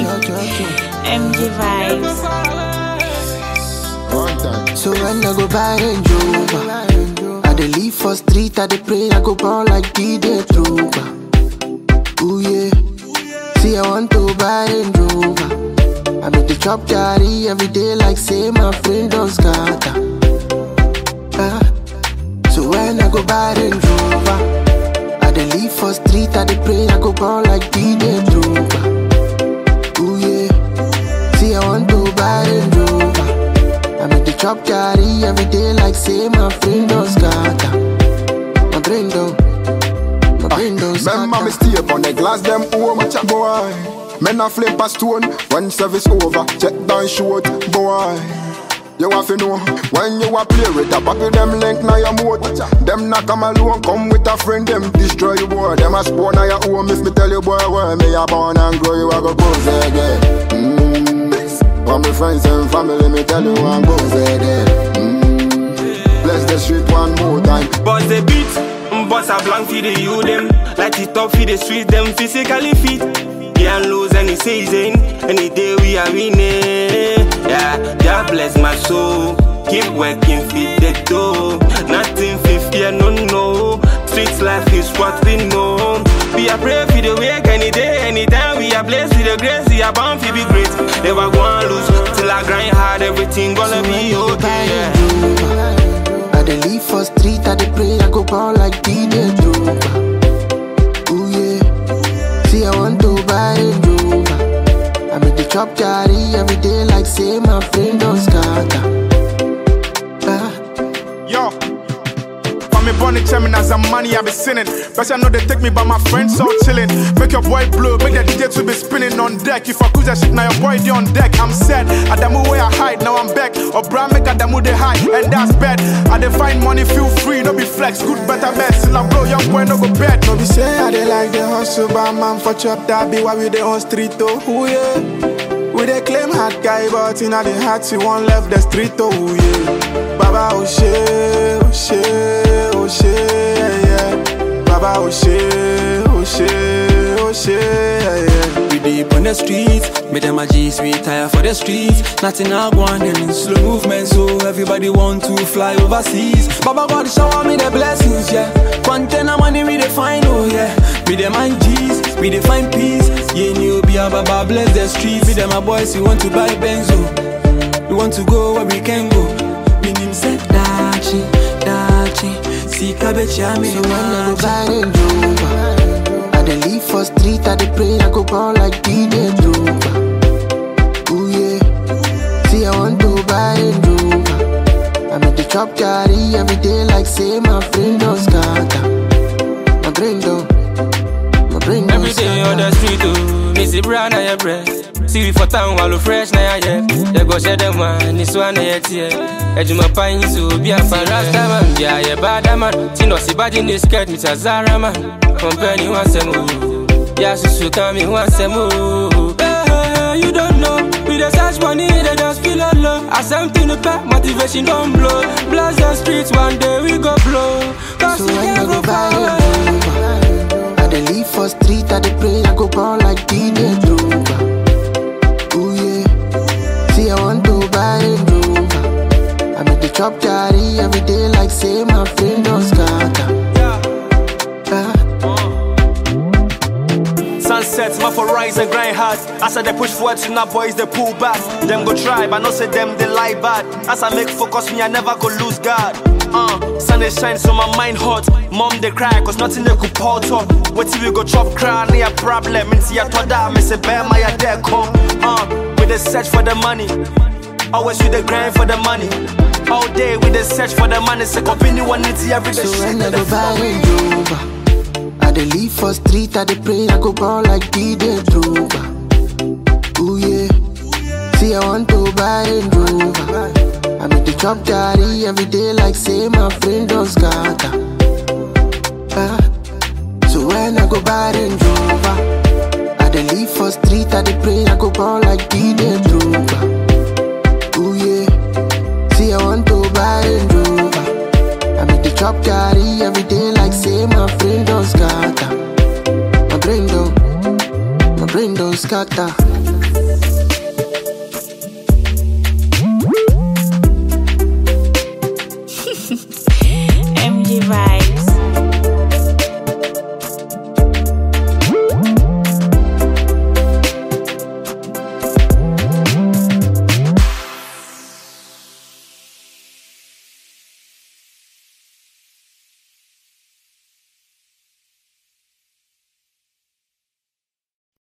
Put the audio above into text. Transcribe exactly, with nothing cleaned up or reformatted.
M G vibes. So when I go buy Range Rover, I dey live for street, I dey pray, I go ball like D J Trooper. Ooh yeah, see I want to buy Range Rover. I make the chop carry every day like say my friend don't scatter. Ah. So when I go buy Range Rover, I dey live for street, I dey pray, I go ball like D J Trooper. Ooh yeah, see I want to buy Range Rover. I make the chop carry every day like say my friend don't scatter. My brain don't, my brain don't scatter. Remember me stay up on the glass them home, boy. Men a flip a stone when service over. Check down short, boy. You have to know when you a play with a buckle them link now your moat. Them not come alone, come with a friend, them destroy you boy. Them a spawn now your home. If me tell you boy where me a born and grow, you a go pose again. Mm. For my friends and family, me tell you I'm pose again. Mm. Bless the street one more time. Boss the beat, boss a blank for the you them. Like it up for the street, them physically fit. Can't lose any season, any day we are winning. Yeah, God bless my soul. Keep working, feed the dough. Nothing fifty, no, no. Streets life is what we know. We are pray for the wake any day, anytime. We are blessed with the grace, we are bound to be great. Never gonna lose till I grind hard, everything gonna so be okay. Yeah. I dey live for street, I dey pray, I go ball like D J Trooper. Ooh yeah, see I want to buy Range Rover. I make the chop carry every day like say my friend don't scatter. Ah. Yo, for me born in chairman as a money I be sinning. But I know they take me by my friends so chilling. Make your boy blow, make the D J to be spinning on deck. If I cruise that shit now your boy they on deck. I'm sad, Adamu where I hide, now I'm back. Or Bram make Adamu they hide, and that's bad. I dey find money, feel free, no be flex, good better best. Till I blow, young boy no go bad. No be say I dey like the hustle, but man for chop that be why we dey on street oh, ooh yeah. We dey claim hard guy, but in the heart you won't left the street oh yeah. Baba oh shit, oh shit, oh shit, yeah. Baba oh shit, oh shit, oh shit, yeah. We deep on the streets, make them a G's, we tire for the streets. Nothing I want, them in slow movement, so everybody want to fly overseas. Baba God shower me the blessings, yeah. Container money we define, oh yeah. We dem mind G's, we define peace. Yeah, new be a Baba bless the streets. We them my boys, we want to buy Benzo. We want to go where we can go. Me name said Dachi, Dachi. See cabbage, yeah, me so when I go buy Range Rover, I dey live for street, I dey pray, I go ball like D J Trooper. Ooh yeah, see I want to buy Range Rover. I make the chop carry every day like say my friend don't scatter. My brain don't, my brain don't every day on the street, oh, me see brown on your breast. See we for town while we fresh na ya yeah. They go share them one, this one na ya tear. Ejuma pine so be a fan rasta man. Yeah, yeah, bad man. Tino si bad in this skirt, me Zara man. Company one sem oh. Yeah, so so come me one sem oh. Hey, you don't know. We the search money, they just feel alone. As something to pack, motivation don't blow. Blast the streets, one day we go blow. Cause so we when I can't go go buy far Range Rover, I dey live for street, I dey pray, I go ball like D J Trooper. Ooh yeah, see I want to buy Range Rover. I make the chop carry every day like say my friend don't scatter. Ah. Sunsets, my for rise and grind hard. As I they push forward to now boys they pull back. Them go try, but no say them they lie bad. As I make focus me, I never go lose God. Uh, sun they shine so my mind hot. Mom they cry cause nothing they could pour up. Wait till we go chop cry, near problem. And see I thought that me say bear my dare come. Uh, with the search for the money. Always with the grind for the money. All day with the search for the money. Say continue one need every day. So when I go buy Range Rover, I dey live for street, I dey pray, I go ball like D J Trooper. Ooh yeah, see I want to buy Range Rover. I make the chop carry every day like say my friend don't scatter. Ah. So when I go buy Range Rover, I dey live for street, I dey pray, I go ball like D J Trooper. Ooh yeah, see I want to buy Range Rover. I make the chop carry every day like say my friend don't scatter. My brain don't, my brain don't scatter.